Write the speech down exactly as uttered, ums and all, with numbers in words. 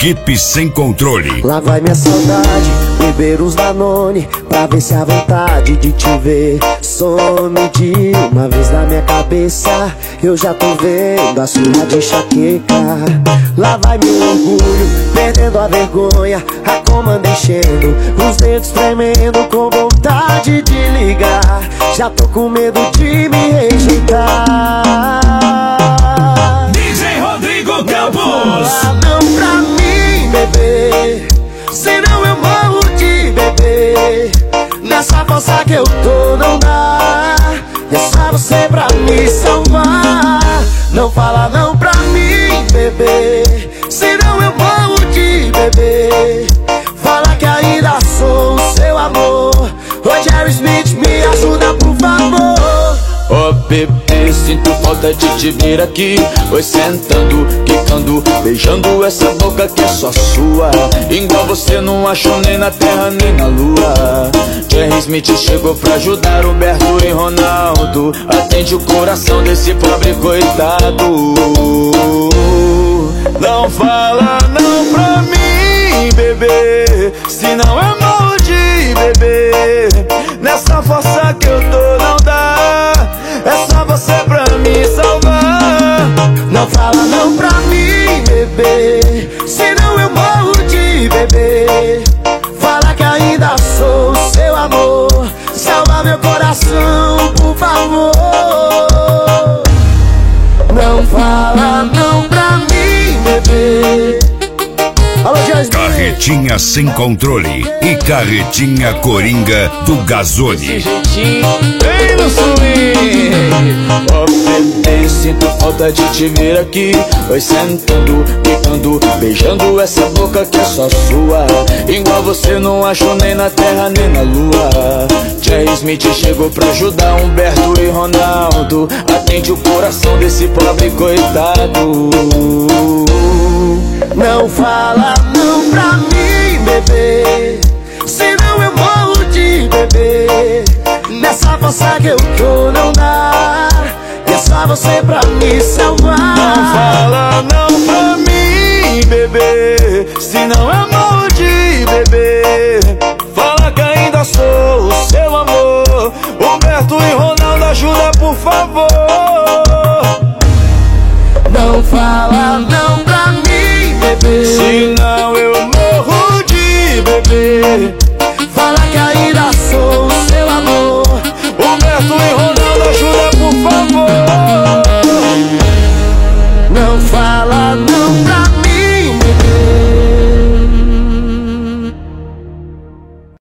Sergipe Sem Controle. Lá vai minha saudade, beber uns Danone, pra ver se a vontade de te ver some de uma vez na minha cabeça. Eu já tô vendo a sua de enxaqueca. Lá vai meu orgulho, perdendo a vergonha, a comanda enchendo, os dedos tremendo com vontade de ligar. Já tô com medo de me rejeitar. D J Rodrigo Campos. Fala não pra mim, bebê, senão eu morro de bebê. Nessa força que eu tô não dá, é só você pra me salvar. Não fala não pra mim, bebê, senão eu morro de bebê. Fala que ainda sou o seu amor. Ô Jerry Smith, me ajuda por favor. Ô oh, bebê, sinto falta de te ver aqui. Oi, sentando, quicando, beijando essa boca que é só sua. Igual você não achou nem na terra nem na lua. Jerry Smith chegou pra ajudar Roberto e Ronaldo. Atende o coração desse pobre coitado. Não fala não pra mim, bebê, senão eu morro de bebê. Nessa força que eu tô não dá, é só você pra me salvar. Não fala não pra mim, bebê, senão eu morro de bebê. Fala que ainda sou o seu amor. Salva meu coração, por favor. Não fala não pra mim, bebê. Alô, Jasmine. Carretinha Sem Controle e Carretinha Coringa do Gazone. Vem no swing. Ó bebê, sinto falta de te ver aqui. Oi, sentando, quicando, beijando essa boca que é só sua. Igual você não achou nem na terra nem na lua. Jerry Smith chegou pra ajudar Humberto e Ronaldo. Atende o coração desse pobre coitado. Não fala não pra mim, bebê, senão eu morro de bebê. Nessa força que eu tô não dá, é só você pra me salvar. Não fala não pra mim, bebê, senão eu morro de bebê.